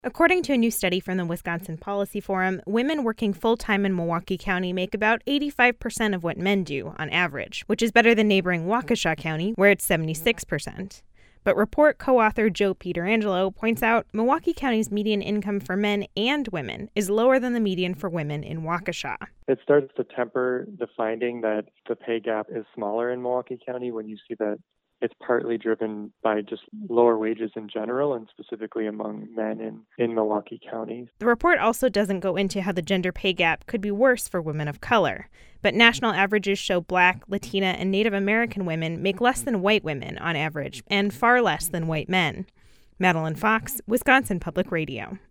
According to a new study from the Wisconsin Policy Forum, women working full-time in Milwaukee County make about 85% of what men do on average, which is better than neighboring Waukesha County, where it's 76%. But report co-author Joe Pietrangelo points out Milwaukee County's median income for men and women is lower than the median for women in Waukesha. It starts to temper the finding that the pay gap is smaller in Milwaukee County when you see that it's partly driven by just lower wages in general and specifically among men in Milwaukee County. The report also doesn't go into how the gender pay gap could be worse for women of color. But national averages show Black, Latina, and Native American women make less than white women on average and far less than white men. Madeline Fox, Wisconsin Public Radio.